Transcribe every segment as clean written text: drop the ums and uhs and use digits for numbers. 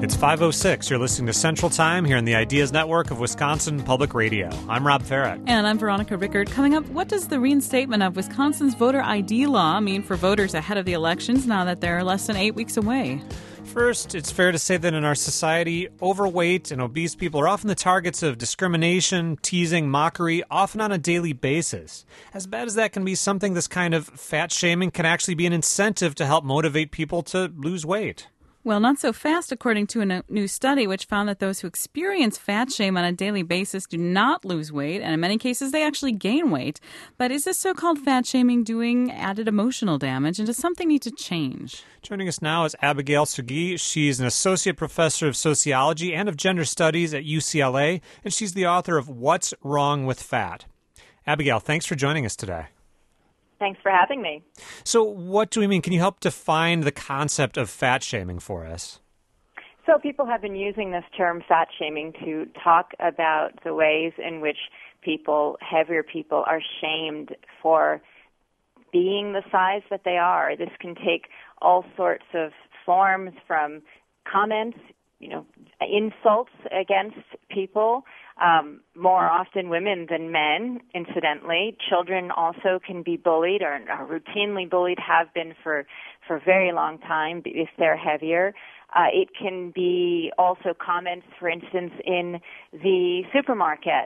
It's 5:06. You're listening to Central Time here on the Ideas Network of Wisconsin Public Radio. I'm Rob Farrett. And I'm Veronica Rickert. Coming up, what does the reinstatement of Wisconsin's voter ID law mean for voters ahead of the elections now that they're less than 8 weeks away? First, it's fair to say that in our society, overweight and obese people are often the targets of discrimination, teasing, mockery, often on a daily basis. As bad as that can be, something this kind of fat shaming can actually be an incentive to help motivate people to lose weight. Well, not so fast, according to a new study which found that those who experience fat shame on a daily basis do not lose weight, and in many cases they actually gain weight. But is this so-called fat shaming doing added emotional damage, and does something need to change? Joining us now is Abigail Sugee. She's an associate professor of sociology and of gender studies at UCLA, and she's the author of What's Wrong with Fat. Abigail, thanks for joining us today. Thanks for having me. So what do we mean? Can you help define the concept of fat shaming for us? So people have been using this term fat shaming to talk about the ways in which heavier people are shamed for being the size that they are. This can take all sorts of forms, from comments, insults against people, more often women than men, incidentally. Children also can be bullied or are routinely bullied, have been for a very long time if they're heavier. It can be also comments, for instance, in the supermarket,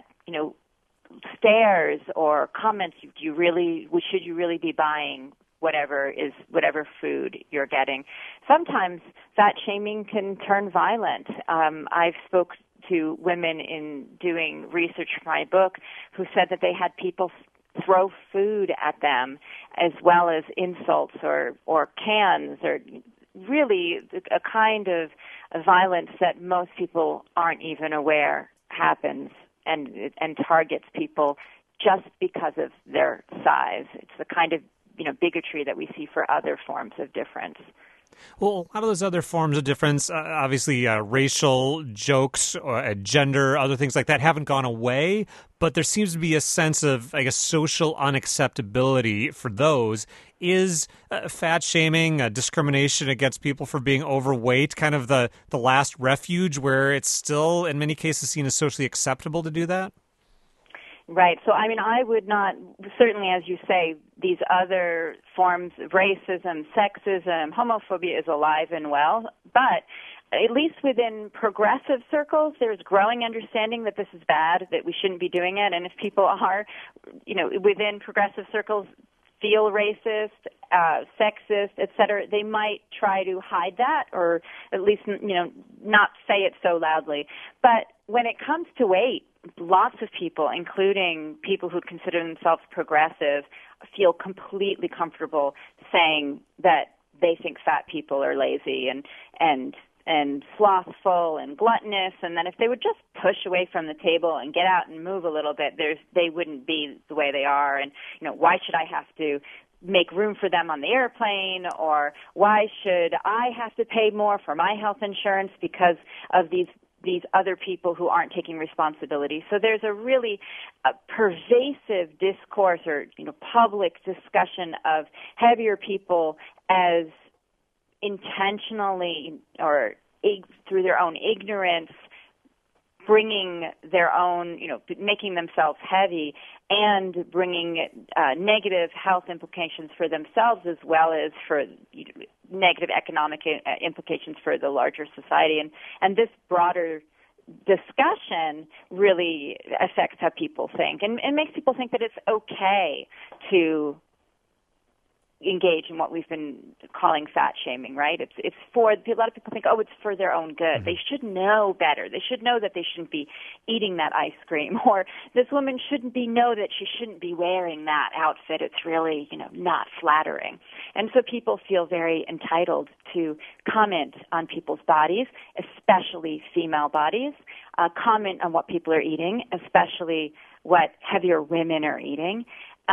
stares or comments, should you really be buying whatever food you're getting. Sometimes fat shaming can turn violent. I've spoke to women in doing research for my book who said that they had people throw food at them, as well as insults or cans, or really a kind of violence that most people aren't even aware happens and targets people just because of their size. It's the kind of bigotry that we see for other forms of difference. Well, a lot of those other forms of difference, obviously racial jokes, gender, other things like that haven't gone away, but there seems to be a sense of, social unacceptability for those. Is fat shaming, discrimination against people for being overweight kind of the last refuge where it's still, in many cases, seen as socially acceptable to do that? Right. So, I would not, certainly, as you say, these other forms of racism, sexism, homophobia is alive and well, but at least within progressive circles, there's growing understanding that this is bad, that we shouldn't be doing it, and if people are, within progressive circles, feel racist, sexist, etc., they might try to hide that, or at least, not say it so loudly. But when it comes to weight, lots of people, including people who consider themselves progressive, feel completely comfortable saying that they think fat people are lazy and slothful and gluttonous, and that if they would just push away from the table and get out and move a little bit, they wouldn't be the way they are. And why should I have to make room for them on the airplane, or why should I have to pay more for my health insurance because of these other people who aren't taking responsibility? So there's a really pervasive discourse or public discussion of heavier people as intentionally or through their own ignorance bringing their own, making themselves heavy and bringing negative health implications for themselves, as well as for negative economic implications for the larger society. And this broader discussion really affects how people think and makes people think that it's okay to engage in what we've been calling fat shaming, right? It's for, a lot of people think, it's for their own good. Mm-hmm. They should know better. They should know that they shouldn't be eating that ice cream, or this woman know that she shouldn't be wearing that outfit. It's really, not flattering. And so people feel very entitled to comment on people's bodies, especially female bodies, comment on what people are eating, especially what heavier women are eating.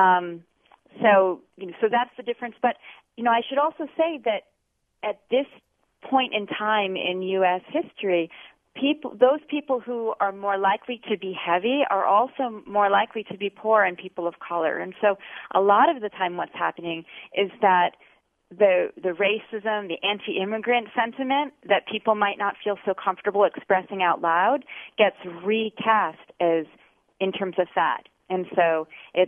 So that's the difference. But, I should also say that at this point in time in U.S. history, those people who are more likely to be heavy are also more likely to be poor and people of color. And so a lot of the time what's happening is that the racism, the anti-immigrant sentiment that people might not feel so comfortable expressing out loud gets recast as in terms of fat. And so it's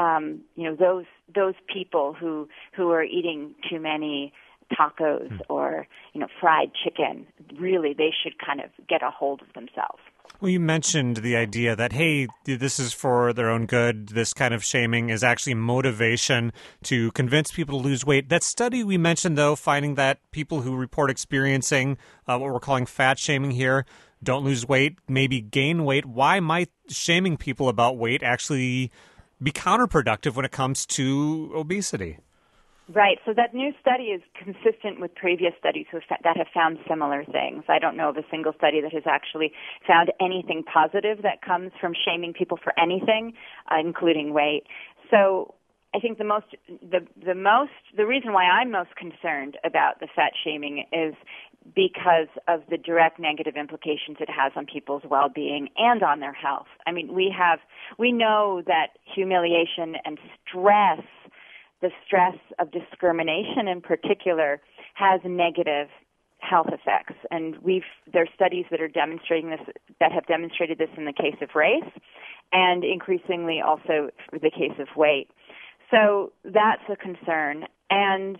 those people who are eating too many tacos or fried chicken, really they should kind of get a hold of themselves. Well, you mentioned the idea that, hey, this is for their own good. This kind of shaming is actually motivation to convince people to lose weight. That study we mentioned, though, finding that people who report experiencing what we're calling fat shaming here don't lose weight, maybe gain weight. Why might shaming people about weight actually be counterproductive when it comes to obesity? Right. So that new study is consistent with previous studies that have found similar things. I don't know of a single study that has actually found anything positive that comes from shaming people for anything, including weight. So I think the reason why I'm most concerned about the fat shaming is because of the direct negative implications it has on people's well-being and on their health. I mean, we know that humiliation and stress, the stress of discrimination in particular, has negative health effects. And there's studies that are demonstrating this, that have demonstrated this in the case of race, and increasingly also for the case of weight. So that's a concern. And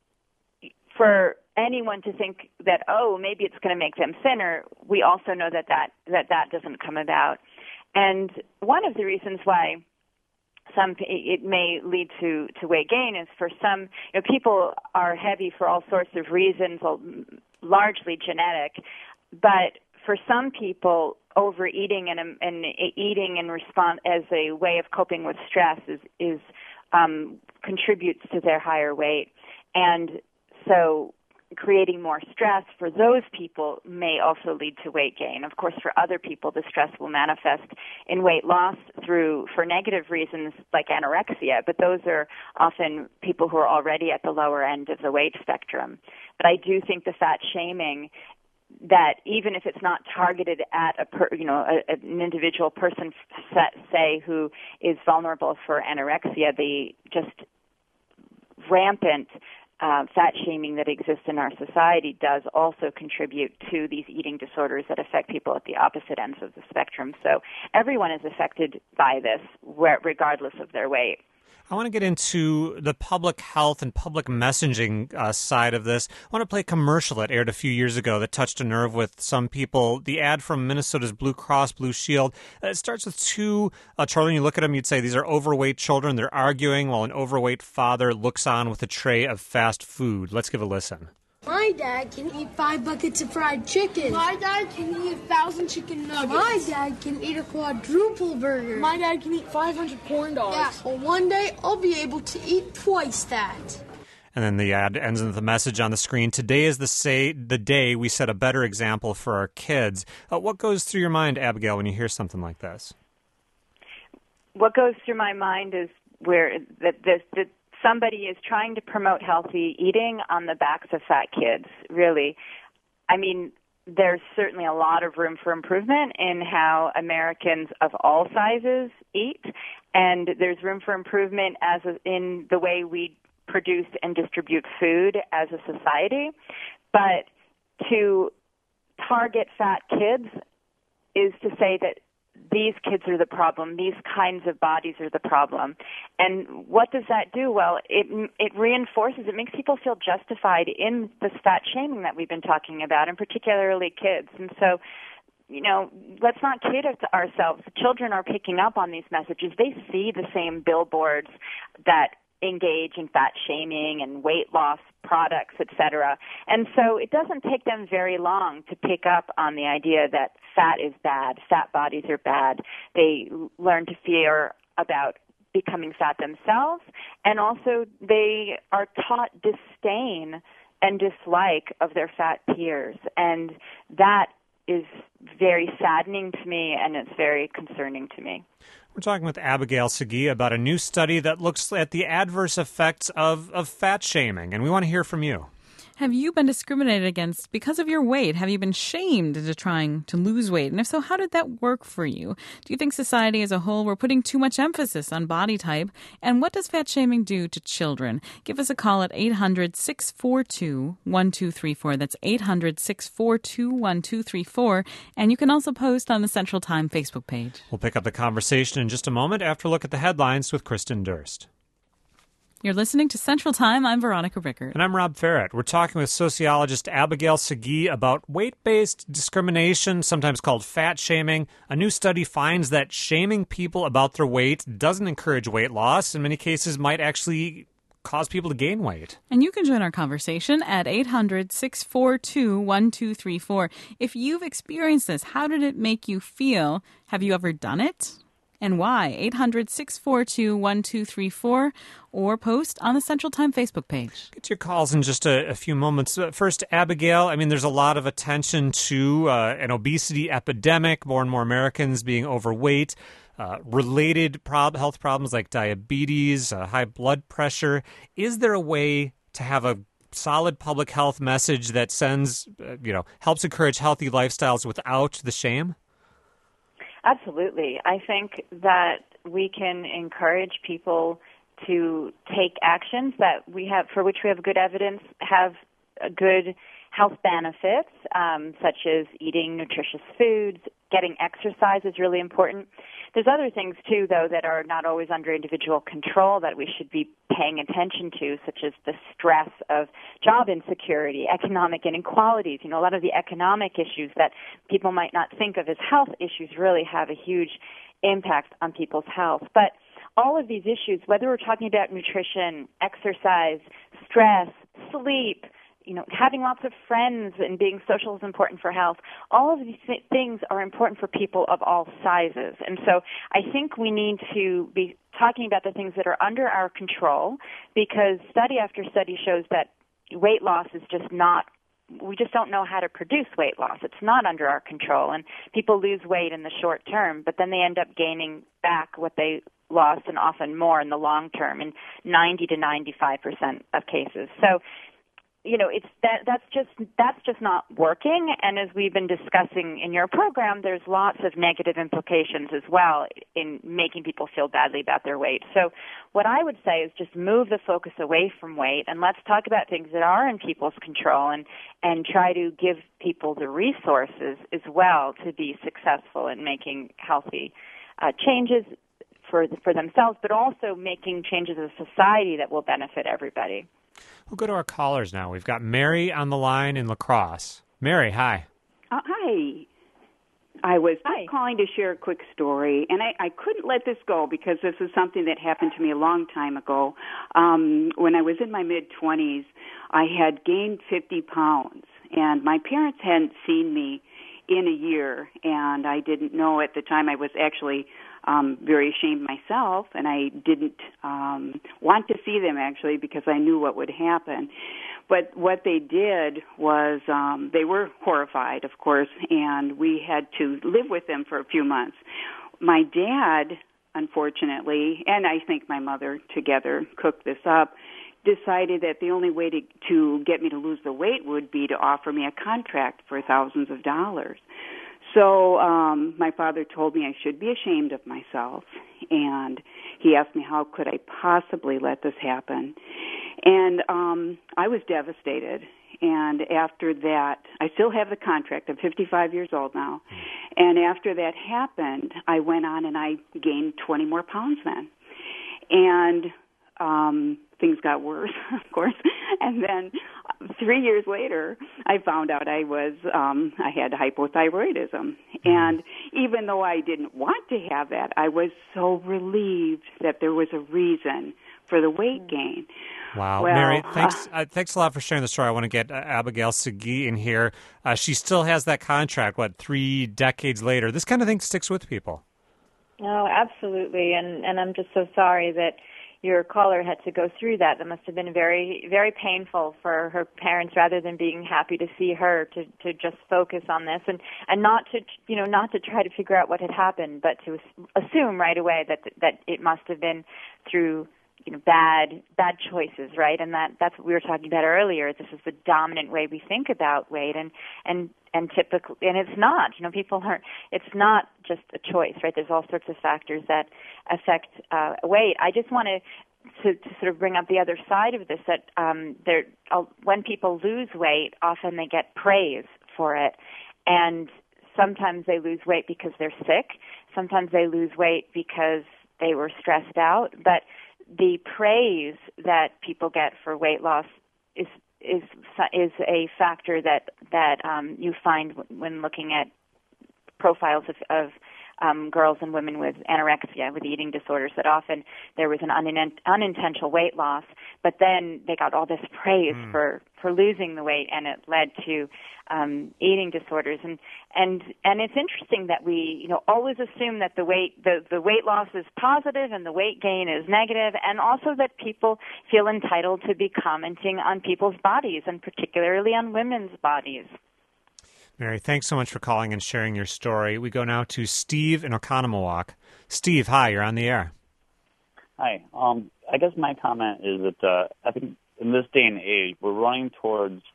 for anyone to think that, maybe it's going to make them thinner, we also know that doesn't come about. And one of the reasons why it may lead to weight gain is for some, people are heavy for all sorts of reasons, largely genetic, but for some people, overeating and eating in response as a way of coping with stress is contributes to their higher weight. And so creating more stress for those people may also lead to weight gain. Of course, for other people, the stress will manifest in weight loss for negative reasons like anorexia, but those are often people who are already at the lower end of the weight spectrum. But I do think the fat shaming, that even if it's not targeted at an individual person, say, who is vulnerable for anorexia, the just rampant fat shaming that exists in our society does also contribute to these eating disorders that affect people at the opposite ends of the spectrum. So everyone is affected by this, regardless of their weight. I want to get into the public health and public messaging side of this. I want to play a commercial that aired a few years ago that touched a nerve with some people. The ad from Minnesota's Blue Cross Blue Shield. It starts with two children. You look at them, you'd say these are overweight children. They're arguing while an overweight father looks on with a tray of fast food. Let's give a listen. My dad can eat 5 buckets of fried chicken. My dad can eat 1,000 chicken nuggets. My dad can eat a quadruple burger. My dad can eat 500 corn dogs. Yeah, well, one day I'll be able to eat twice that. And then the ad ends with the message on the screen. Today is the day we set a better example for our kids. What goes through your mind, Abigail, when you hear something like this? What goes through my mind is where somebody is trying to promote healthy eating on the backs of fat kids, really. I mean, there's certainly a lot of room for improvement in how Americans of all sizes eat, and there's room for improvement in the way we produce and distribute food as a society. But to target fat kids is to say that these kids are the problem. These kinds of bodies are the problem. And what does that do? Well, it reinforces, it makes people feel justified in this fat shaming that we've been talking about, and particularly kids. And so, let's not kid ourselves. The children are picking up on these messages. They see the same billboards that engage in fat shaming and weight loss products, etc. And so it doesn't take them very long to pick up on the idea that fat is bad, fat bodies are bad. They learn to fear about becoming fat themselves, and also they are taught disdain and dislike of their fat peers. And that is very saddening to me, and it's very concerning to me. We're talking with Abigail Segui about a new study that looks at the adverse effects of fat shaming, and we want to hear from you. Have you been discriminated against because of your weight? Have you been shamed into trying to lose weight? And if so, how did that work for you? Do you think society as a whole, we're putting too much emphasis on body type? And what does fat shaming do to children? Give us a call at 800-642-1234. That's 800-642-1234. And you can also post on the Central Time Facebook page. We'll pick up the conversation in just a moment after a look at the headlines with Kristen Durst. You're listening to Central Time. I'm Veronica Rickert. And I'm Rob Farrett. We're talking with sociologist Abigail Segui about weight-based discrimination, sometimes called fat shaming. A new study finds that shaming people about their weight doesn't encourage weight loss. In many cases, might actually cause people to gain weight. And you can join our conversation at 800-642-1234. If you've experienced this, how did it make you feel? Have you ever done it? And why? 800-642-1234 or post on the Central Time Facebook page. Get to your calls in just a few moments. First, Abigail, I mean, there's a lot of attention to an obesity epidemic, more and more Americans being overweight, related health problems like diabetes, high blood pressure. Is there a way to have a solid public health message that sends, helps encourage healthy lifestyles without the shame? Absolutely. I think that we can encourage people to take actions that we have, for which we have good evidence, have good health benefits, such as eating nutritious foods. Getting exercise is really important. There's other things, too, though, that are not always under individual control that we should be paying attention to, such as the stress of job insecurity, economic inequalities. A lot of the economic issues that people might not think of as health issues really have a huge impact on people's health. But all of these issues, whether we're talking about nutrition, exercise, stress, sleep, having lots of friends and being social is important for health. All of these things are important for people of all sizes. And so I think we need to be talking about the things that are under our control, because study after study shows that weight loss is we just don't know how to produce weight loss. It's not under our control. And people lose weight in the short term, but then they end up gaining back what they lost and often more in the long term in 90 to 95% of cases. So that's just not working. And as we've been discussing in your program, there's lots of negative implications as well in making people feel badly about their weight. So what I would say is just move the focus away from weight, and let's talk about things that are in people's control, and try to give people the resources as well to be successful in making healthy changes for themselves, but also making changes as a society that will benefit everybody. We'll go to our callers now. We've got Mary on the line in La Crosse. Mary, hi. Hi. I was calling to share a quick story, and I couldn't let this go because this is something that happened to me a long time ago. When I was in my mid-20s, I had gained 50 pounds, and my parents hadn't seen me in a year, and I didn't know at the time. I was actually very ashamed myself, and I didn't want to see them, actually, because I knew what would happen. But what they did was they were horrified, of course, and we had to live with them for a few months. My dad, unfortunately, and I think my mother together cooked this up, decided that the only way to get me to lose the weight would be to offer me a contract for thousands of dollars. So my father told me I should be ashamed of myself, and he asked me how could I possibly let this happen. And I was devastated. And after that, I still have the contract. I'm 55 years old now. And after that happened, I went on and I gained 20 more pounds then. And things got worse, of course. And then 3 years later, I found out I had hypothyroidism. And even though I didn't want to have that, I was so relieved that there was a reason for the weight gain. Wow. Well, Mary, thanks a lot for sharing the story. I want to get Abigail Segui in here. She still has that contract, 3 decades later. This kind of thing sticks with people. Oh, absolutely. And I'm just so sorry that your caller had to go through that. That must have been very, very painful for her parents, rather than being happy to see her, to just focus on this and not to try to figure out what had happened, but to assume right away that it must have been through bad choices, right? And that's what we were talking about earlier. This is the dominant way we think about weight, and typically, and it's not. People aren't. It's not just a choice, right? There's all sorts of factors that affect weight. I just want to sort of bring up the other side of this, that when people lose weight, often they get praise for it, and sometimes they lose weight because they're sick. Sometimes they lose weight because they were stressed out. But the praise that people get for weight loss is a factor that you find when looking at profiles of girls and women with anorexia, with eating disorders, that often there was an unintentional weight loss, but then they got all this praise for losing the weight, and it led to eating disorders. And it's interesting that we always assume that the weight loss is positive and the weight gain is negative, and also that people feel entitled to be commenting on people's bodies, and particularly on women's bodies. Mary, thanks so much for calling and sharing your story. We go now to Steve in Oconomowoc. Steve, hi, you're on the air. Hi. I guess my comment is that I think in this day and age, we're running towards,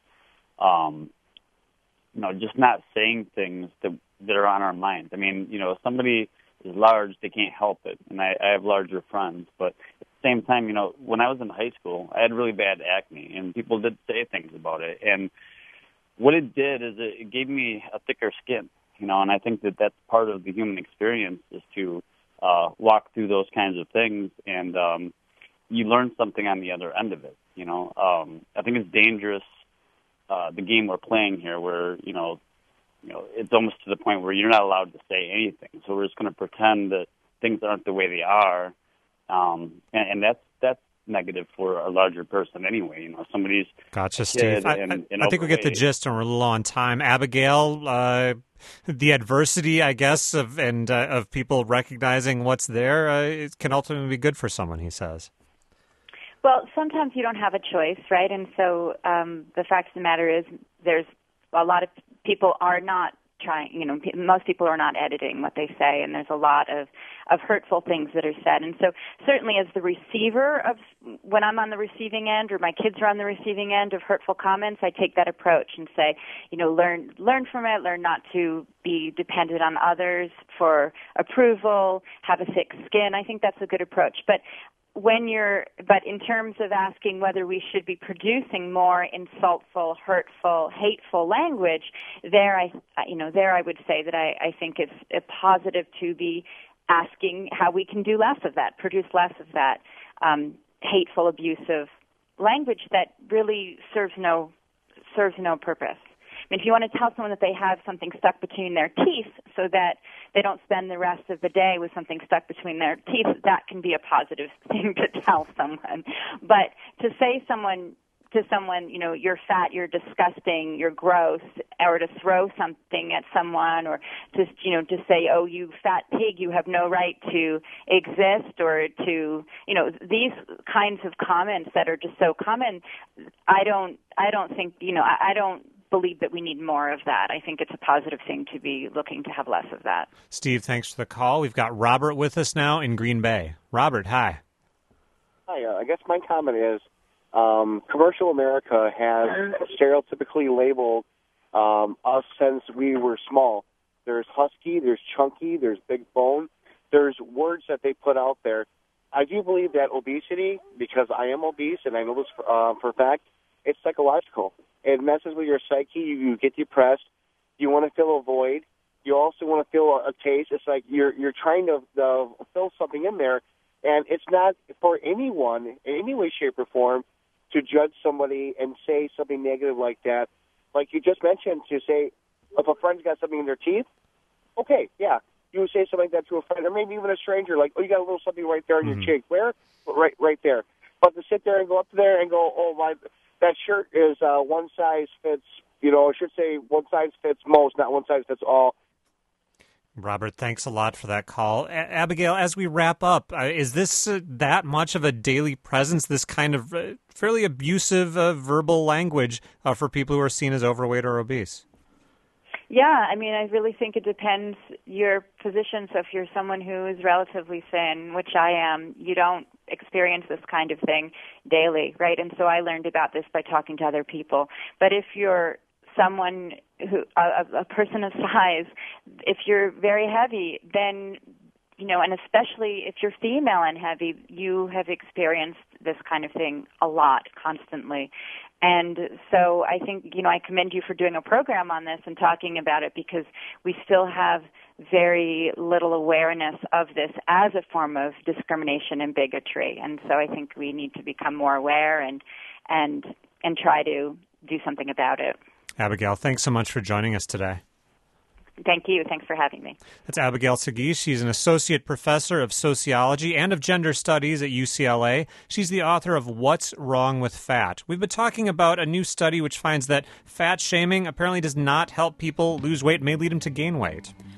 just not saying things that are on our minds. I mean, if somebody is large, they can't help it, and I have larger friends. But at the same time, when I was in high school, I had really bad acne, and people did say things about it, and what it did is it gave me a thicker skin, and I think that that's part of the human experience, is to walk through those kinds of things, and you learn something on the other end of it. I think it's dangerous, the game we're playing here, where it's almost to the point where you're not allowed to say anything. So we're just going to pretend that things aren't the way they are, and that's negative for a larger person anyway. Somebody's gotcha, Steve. I think we get the gist, and we're a little on time. Abigail, the adversity, I guess, of people recognizing what's there, it can ultimately be good for someone, he says. Well, sometimes you don't have a choice, right? And so the fact of the matter is, there's a lot of people are not trying, most people are not editing what they say, and there's a lot of hurtful things that are said. And so certainly as the receiver when I'm on the receiving end, or my kids are on the receiving end of hurtful comments, I take that approach and say, learn from it, learn not to be dependent on others for approval, have a thick skin. I think that's a good approach. But in terms of asking whether we should be producing more insultful, hurtful, hateful language, there I would say that I think it's a positive to be asking how we can do less of that, produce less of that hateful, abusive language that really serves no purpose. I mean, if you want to tell someone that they have something stuck between their teeth so that they don't spend the rest of the day with something stuck between their teeth, that can be a positive thing to tell someone. But to say to someone, you're fat, you're disgusting, you're gross, or to throw something at someone, or to say, oh, you fat pig, you have no right to exist, or to, these kinds of comments that are just so common, I don't think, I don't believe that we need more of that. I think it's a positive thing to be looking to have less of that. Steve, thanks for the call. We've got Robert with us now in Green Bay. Robert, hi. Hi, I guess my comment is commercial America has stereotypically labeled us since we were small. There's husky, there's chunky, there's big bone. There's words that they put out there. I do believe that obesity, because I am obese, and I know this for a fact, it's psychological. It messes with your psyche. You get depressed. You want to fill a void. You also want to feel a taste. It's like you're trying to fill something in there, and it's not for anyone in any way, shape, or form to judge somebody and say something negative like that. Like you just mentioned, to say if a friend's got something in their teeth, okay, yeah, you would say something like that to a friend, or maybe even a stranger, like, oh, you got a little something right there on your cheek. Where? Right there. But to sit there and go up there and go, oh, my, that shirt is one size fits, I should say one size fits most, not one size fits all. Robert, thanks a lot for that call. Abigail, as we wrap up, is this that much of a daily presence, this kind of fairly abusive verbal language for people who are seen as overweight or obese? Yeah, I mean, I really think it depends your position. So if you're someone who is relatively thin, which I am, you don't experience this kind of thing daily, right? And so I learned about this by talking to other people. But if you're someone who, a person of size, if you're very heavy, then, and especially if you're female and heavy, you have experienced this kind of thing a lot, constantly. And so I think, I commend you for doing a program on this and talking about it, because we still have very little awareness of this as a form of discrimination and bigotry. And so I think we need to become more aware and try to do something about it. Abigail, thanks so much for joining us today. Thank you. Thanks for having me. That's Abigail Seguí. She's an associate professor of sociology and of gender studies at UCLA. She's the author of What's Wrong with Fat. We've been talking about a new study which finds that fat shaming apparently does not help people lose weight, may lead them to gain weight.